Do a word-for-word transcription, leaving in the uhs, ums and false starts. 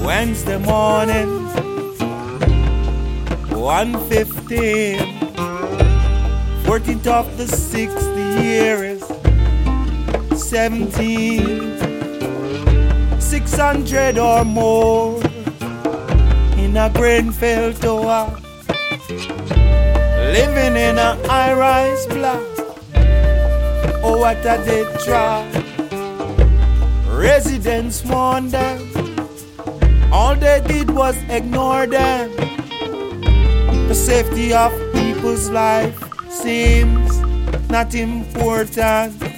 Wednesday morning, one fifteen, fourteenth of the sixth, the year is seventeen, six hundred or more in a Grenfell tower, living in a high-rise block. Oh, what a dead try. Residents mourn them. All they did was ignore them. The safety of people's life seems not important.